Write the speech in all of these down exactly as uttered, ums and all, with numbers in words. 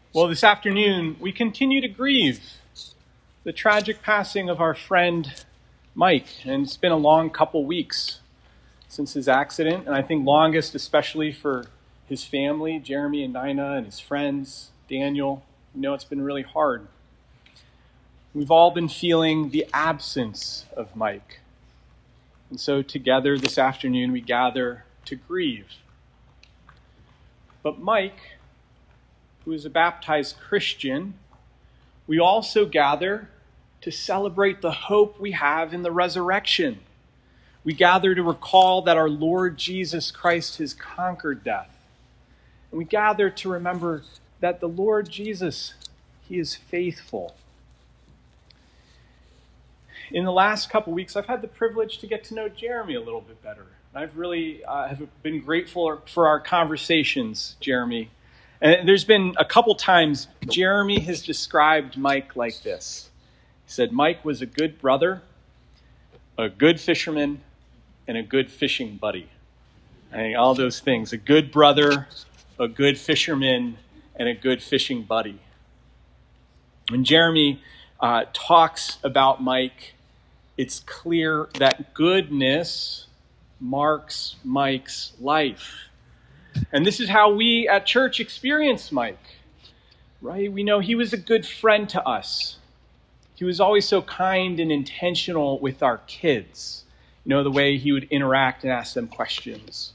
Well, this afternoon, we continue to grieve the tragic passing of our friend Mike. And it's been a long couple weeks since his accident, and I think longest especially for his family, Jeremy and Nina, and his friends, Daniel. You know, it's been really hard. We've all been feeling the absence of Mike. And so together this afternoon, we gather to grieve. But Mike, who is a baptized Christian, we also gather to celebrate the hope we have in the resurrection. We gather to recall that our Lord Jesus Christ has conquered death. And we gather to remember that the Lord Jesus, he is faithful. In the last couple weeks, I've had the privilege to get to know Jeremy a little bit better. I've really uh, have been grateful for our conversations, Jeremy. And there's been a couple times Jeremy has described Mike like this. He said, Mike was a good brother, a good fisherman, and a good fishing buddy. I mean, all those things, a good brother, a good fisherman, and a good fishing buddy. When Jeremy uh, talks about Mike, it's clear that goodness marks Mike's life. And this is how we at church experience Mike, right? We know he was a good friend to us. He was always so kind and intentional with our kids. You know, the way he would interact and ask them questions.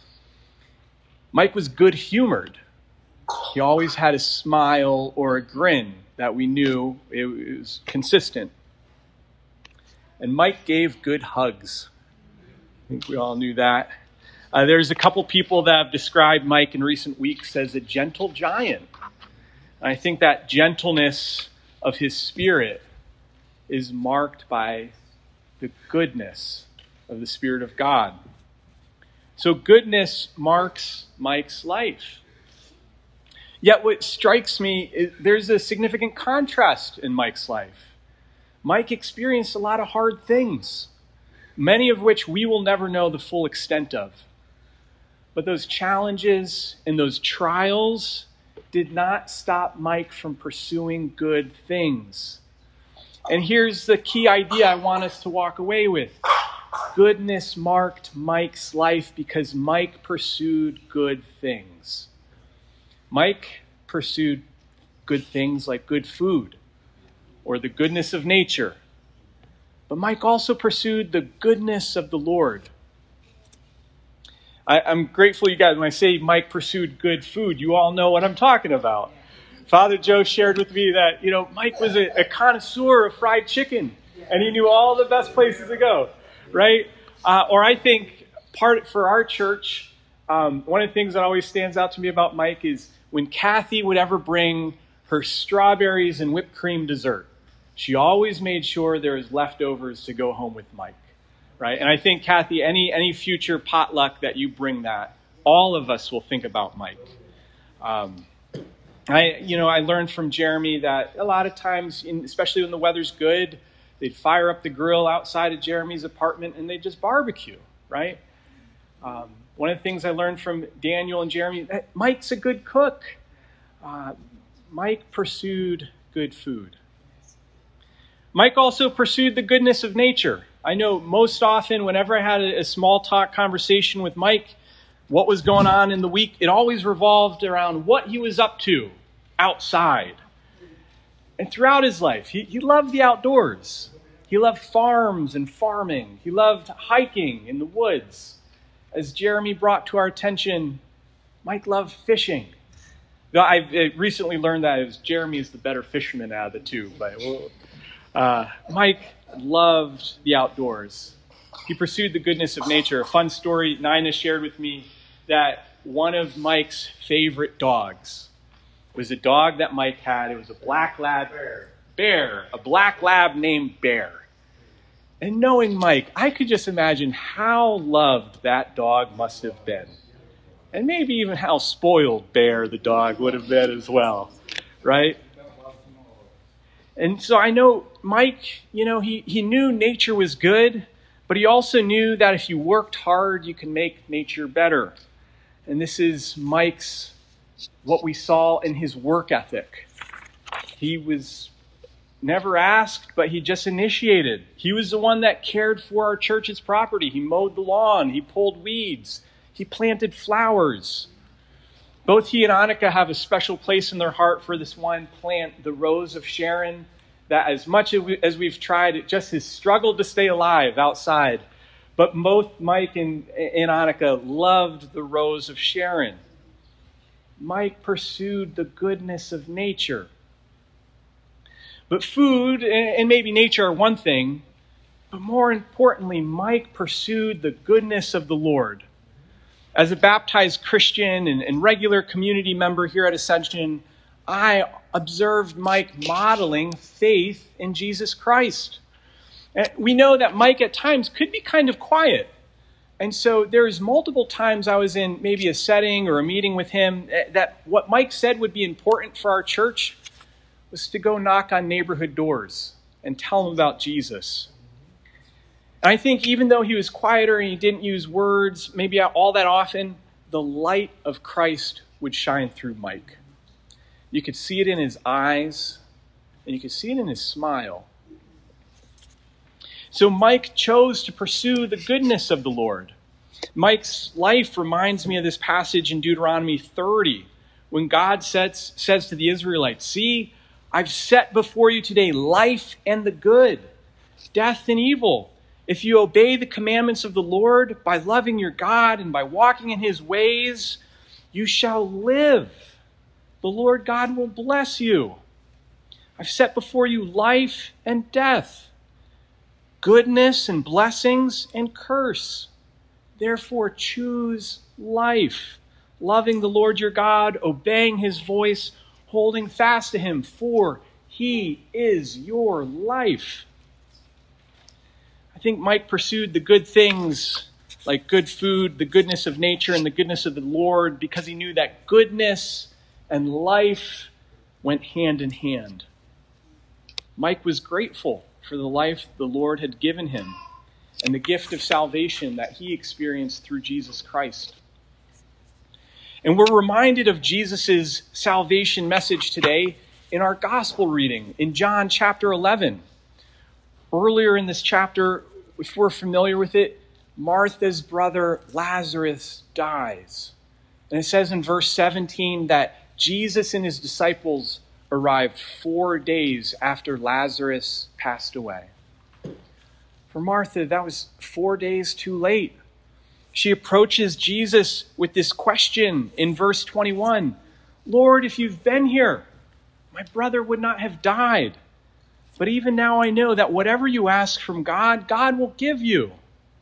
Mike was good-humored. He always had a smile or a grin that we knew it was consistent. And Mike gave good hugs. I think we all knew that. Uh, there's a couple people that have described Mike in recent weeks as a gentle giant. And I think that gentleness of his spirit is marked by the goodness of the Spirit of God. So goodness marks Mike's life. Yet what strikes me is there's a significant contrast in Mike's life. Mike experienced a lot of hard things, many of which we will never know the full extent of. But those challenges and those trials did not stop Mike from pursuing good things. And here's the key idea I want us to walk away with. Goodness marked Mike's life because Mike pursued good things. Mike pursued good things like good food or the goodness of nature. But Mike also pursued the goodness of the Lord. I, I'm grateful you guys, when I say Mike pursued good food, you all know what I'm talking about. Father Joe shared with me that, you know, Mike was a, a connoisseur of fried chicken, and he knew all the best places to go, right? Uh, or I think part for our church, um, one of the things that always stands out to me about Mike is when Kathy would ever bring her strawberries and whipped cream dessert, she always made sure there was leftovers to go home with Mike. Right? And I think, Kathy, any any future potluck that you bring that, all of us will think about Mike. Um, I, you know, I learned from Jeremy that a lot of times, in, especially when the weather's good, they'd fire up the grill outside of Jeremy's apartment and they'd just barbecue, right? Um, one of the things I learned from Daniel and Jeremy, that Mike's a good cook. Uh, Mike pursued good food. Mike also pursued the goodness of nature. I know most often whenever I had a, a small talk conversation with Mike, what was going on in the week, it always revolved around what he was up to outside. And throughout his life, he, he loved the outdoors. He loved farms and farming. He loved hiking in the woods. As Jeremy brought to our attention, Mike loved fishing. I've recently learned that it was Jeremy is the better fisherman out of the two. But uh, Mike loved the outdoors. He pursued the goodness of nature. A fun story Nina shared with me that one of Mike's favorite dogs was a dog that Mike had. It was a black lab bear, bear a black lab named Bear. And knowing Mike, I could just imagine how loved that dog must have been. And maybe even how spoiled Bear, the dog, would have been as well, right? And so I know Mike, you know, he, he knew nature was good, but he also knew that if you worked hard, you can make nature better. And this is Mike's what we saw in his work ethic. He was never asked, but he just initiated. He was the one that cared for our church's property. He mowed the lawn. He pulled weeds. He planted flowers. Both he and Annika have a special place in their heart for this one plant, the Rose of Sharon, that as much as we've tried, it just has struggled to stay alive outside. But both Mike and, and Annika loved the Rose of Sharon. Mike pursued the goodness of nature. But food and maybe nature are one thing, but more importantly, Mike pursued the goodness of the Lord. As a baptized Christian and, and regular community member here at Ascension, I observed Mike modeling faith in Jesus Christ. And we know that Mike at times could be kind of quiet. And so there's multiple times I was in maybe a setting or a meeting with him that what Mike said would be important for our church was to go knock on neighborhood doors and tell them about Jesus. And I think even though he was quieter and he didn't use words maybe all that often, the light of Christ would shine through Mike. You could see it in his eyes, and you could see it in his smile. So Mike chose to pursue the goodness of the Lord. Mike's life reminds me of this passage in Deuteronomy thirty, when God says, says to the Israelites, "See, I've set before you today life and the good, death and evil. If you obey the commandments of the Lord by loving your God and by walking in his ways, you shall live. The Lord God will bless you. I've set before you life and death, goodness and blessings and curse. Therefore choose life, loving the Lord your God, obeying his voice, holding fast to him, for he is your life." I think Mike pursued the good things like good food, the goodness of nature, and the goodness of the Lord because he knew that goodness and life went hand in hand. Mike was grateful for the life the Lord had given him and the gift of salvation that he experienced through Jesus Christ. And we're reminded of Jesus' salvation message today in our gospel reading in John chapter eleven. Earlier in this chapter, if we're familiar with it, Martha's brother Lazarus dies. And it says in verse seventeen that Jesus and his disciples arrived four days after Lazarus passed away. For Martha, that was four days too late. She approaches Jesus with this question in verse twenty-one. "Lord, if you've been here, my brother would not have died. But even now I know that whatever you ask from God, God will give you."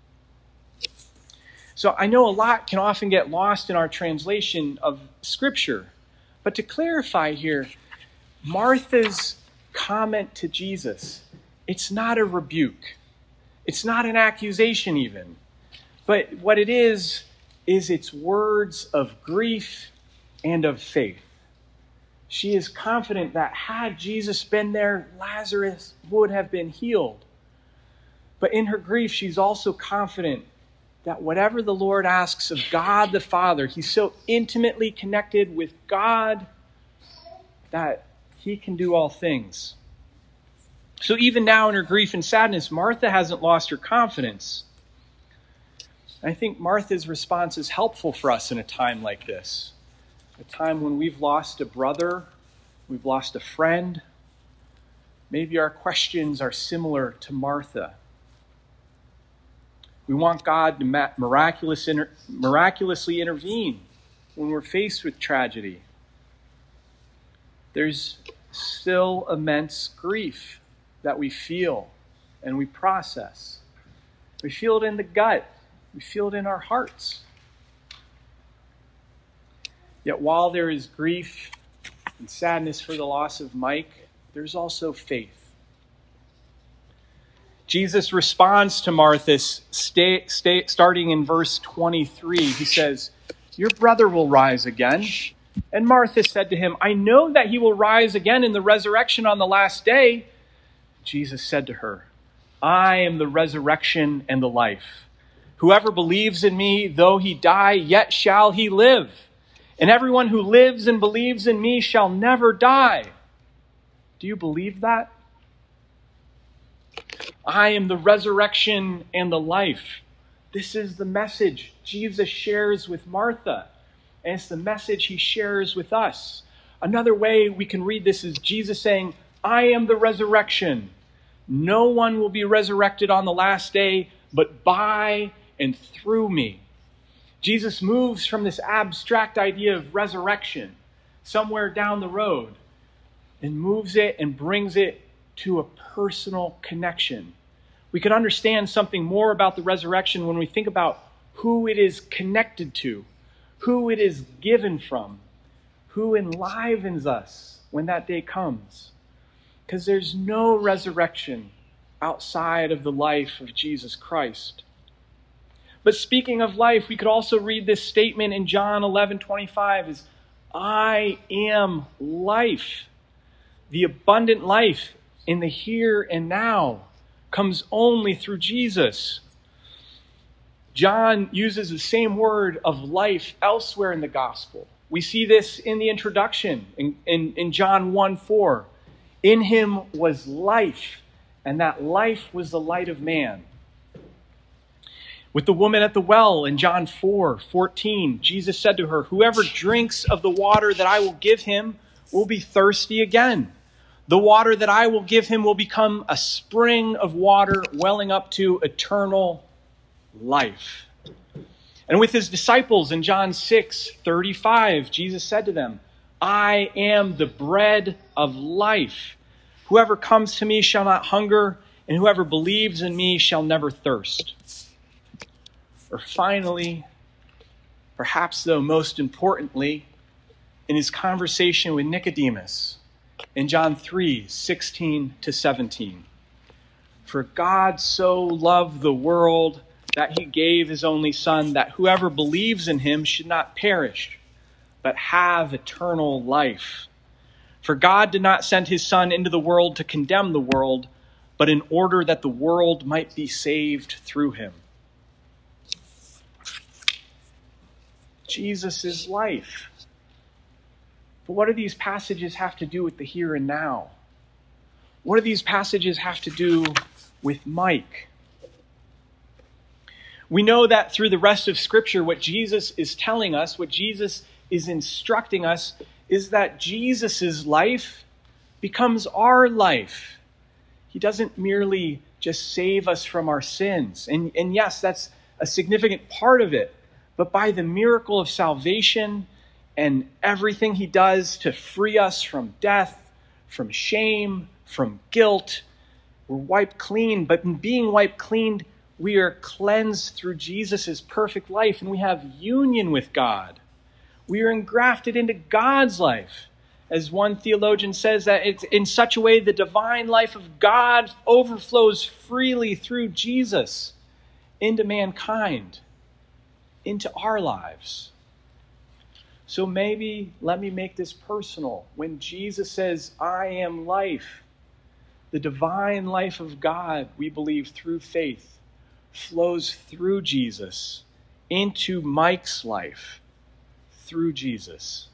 So I know a lot can often get lost in our translation of Scripture. But to clarify here, Martha's comment to Jesus, it's not a rebuke. It's not an accusation even. But what it is, is it's words of grief and of faith. She is confident that had Jesus been there, Lazarus would have been healed. But in her grief, she's also confident that whatever the Lord asks of God the Father, he's so intimately connected with God that he can do all things. So even now in her grief and sadness, Martha hasn't lost her confidence. I think Martha's response is helpful for us in a time like this. A time when we've lost a brother, we've lost a friend. Maybe our questions are similar to Martha. We want God to miraculous inter- miraculously intervene when we're faced with tragedy. There's still immense grief that we feel and we process. We feel it in the gut. We feel it in our hearts. Yet while there is grief and sadness for the loss of Mike, there's also faith. Jesus responds to Martha, stay, stay, starting in verse twenty-three. He says, "Your brother will rise again." And Martha said to him, "I know that he will rise again in the resurrection on the last day." Jesus said to her, "I am the resurrection and the life. Whoever believes in me, though he die, yet shall he live. And everyone who lives and believes in me shall never die. Do you believe that? I am the resurrection and the life. This is the message Jesus shares with Martha. And it's the message he shares with us. Another way we can read this is Jesus saying, I am the resurrection. No one will be resurrected on the last day, but by and through me. Jesus moves from this abstract idea of resurrection somewhere down the road and moves it and brings it to a personal connection. We can understand something more about the resurrection when we think about who it is connected to, who it is given from, who enlivens us when that day comes. Because there's no resurrection outside of the life of Jesus Christ. But speaking of life, we could also read this statement in John eleven twenty-five as, I am life. The abundant life in the here and now comes only through Jesus. John uses the same word of life elsewhere in the gospel. We see this in the introduction in, in, in John one four. In him was life, and that life was the light of man. With the woman at the well in John four fourteen, Jesus said to her, whoever drinks of the water that I will give him will be thirsty again. The water that I will give him will become a spring of water welling up to eternal life. And with his disciples in John six thirty-five, Jesus said to them, I am the bread of life. Whoever comes to me shall not hunger, and whoever believes in me shall never thirst. Or finally, perhaps though most importantly, in his conversation with Nicodemus in John three sixteen to seventeen. For God so loved the world that he gave his only Son, that whoever believes in him should not perish, but have eternal life. For God did not send his Son into the world to condemn the world, but in order that the world might be saved through him. Jesus is life. But what do these passages have to do with the here and now? What do these passages have to do with Mike? We know that through the rest of Scripture, what Jesus is telling us, what Jesus is instructing us, is that Jesus' life becomes our life. He doesn't merely just save us from our sins. And, and yes, that's a significant part of it. But by the miracle of salvation and everything he does to free us from death, from shame, from guilt, we're wiped clean. But in being wiped clean, we are cleansed through Jesus' perfect life, and we have union with God. We are engrafted into God's life. As one theologian says, that it's in such a way the divine life of God overflows freely through Jesus into mankind, into our lives. So maybe let me make this personal. When Jesus says, I am life, the divine life of God, we believe through faith, flows through Jesus into Mike's life through Jesus.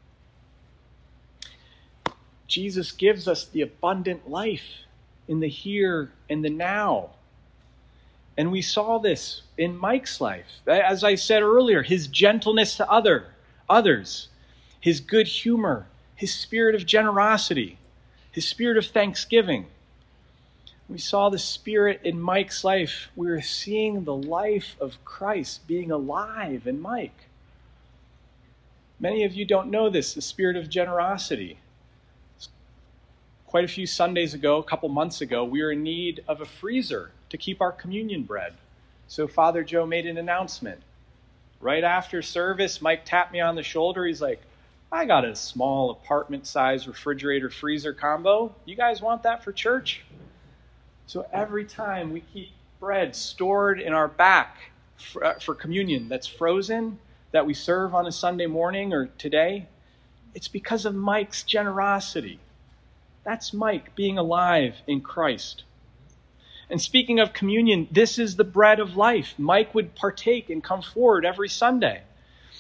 Jesus gives us the abundant life in the here and the now. And we saw this in Mike's life. As I said earlier, his gentleness to other, others, his good humor, his spirit of generosity, his spirit of thanksgiving. We saw the Spirit in Mike's life. We were seeing the life of Christ being alive in Mike. Many of you don't know this, the spirit of generosity. Quite a few Sundays ago, a couple months ago, we were in need of a freezer to keep our communion bread. So Father Joe made an announcement. Right after service, Mike tapped me on the shoulder. He's like, I got a small apartment-sized refrigerator freezer combo. You guys want that for church? So every time we keep bread stored in our back for, uh, for communion that's frozen, that we serve on a Sunday morning or today, it's because of Mike's generosity. That's Mike being alive in Christ. And speaking of communion, this is the bread of life. Mike would partake and come forward every Sunday.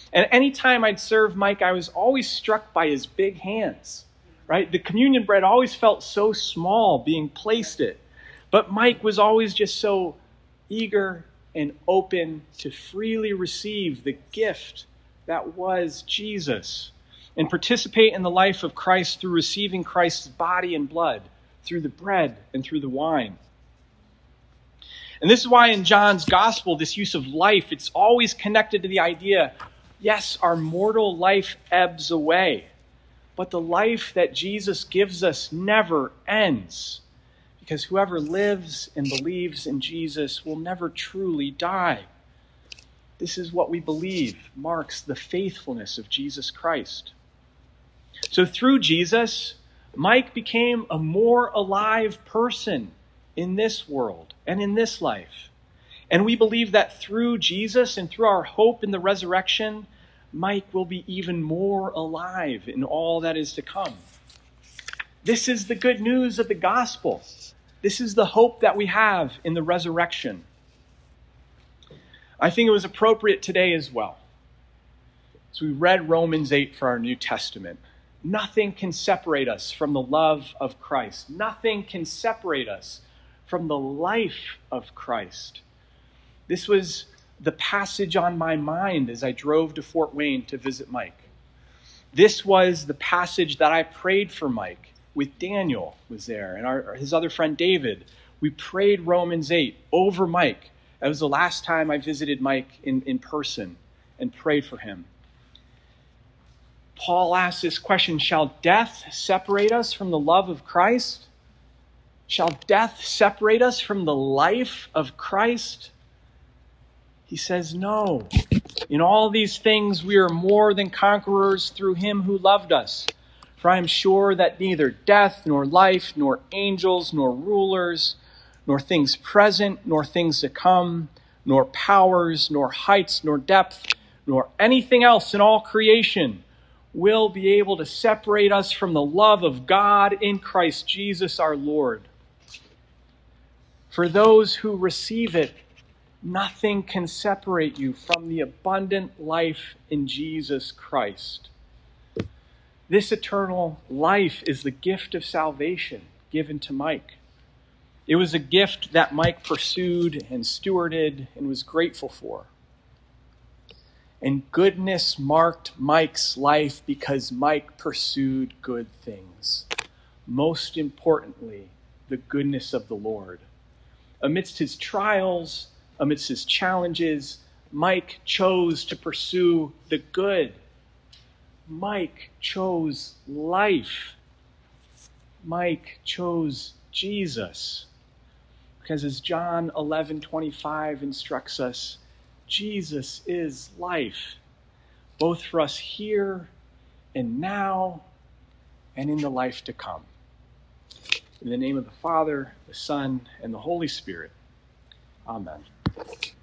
And anytime I'd serve Mike, I was always struck by his big hands, right? The communion bread always felt so small being placed it. But Mike was always just so eager and open to freely receive the gift that was Jesus and participate in the life of Christ through receiving Christ's body and blood, through the bread and through the wine. And this is why in John's gospel, this use of life, it's always connected to the idea, yes, our mortal life ebbs away, but the life that Jesus gives us never ends, because whoever lives and believes in Jesus will never truly die. This is what we believe marks the faithfulness of Jesus Christ. So through Jesus, Mike became a more alive person in this world and in this life. And we believe that through Jesus and through our hope in the resurrection, Mike will be even more alive in all that is to come. This is the good news of the gospel. This is the hope that we have in the resurrection. I think it was appropriate today as well. So we read Romans eight for our New Testament. Nothing can separate us from the love of Christ. Nothing can separate us from the life of Christ. This was the passage on my mind as I drove to Fort Wayne to visit Mike. This was the passage that I prayed for Mike with Daniel was there and our, his other friend David. We prayed Romans eight over Mike. That was the last time I visited Mike in, in person and prayed for him. Paul asks this question, shall death separate us from the love of Christ? Shall death separate us from the life of Christ? He says, no. In all these things we are more than conquerors through him who loved us. For I am sure that neither death, nor life, nor angels, nor rulers, nor things present, nor things to come, nor powers, nor heights, nor depth, nor anything else in all creation will be able to separate us from the love of God in Christ Jesus our Lord. For those who receive it, nothing can separate you from the abundant life in Jesus Christ. This eternal life is the gift of salvation given to Mike. It was a gift that Mike pursued and stewarded and was grateful for. And goodness marked Mike's life because Mike pursued good things. Most importantly, the goodness of the Lord. Amidst his trials, amidst his challenges, Mike chose to pursue the good. Mike chose life. Mike chose Jesus. Because as John eleven twenty-five instructs us, Jesus is life, both for us here and now and in the life to come. In the name of the Father, the Son, and the Holy Spirit. Amen.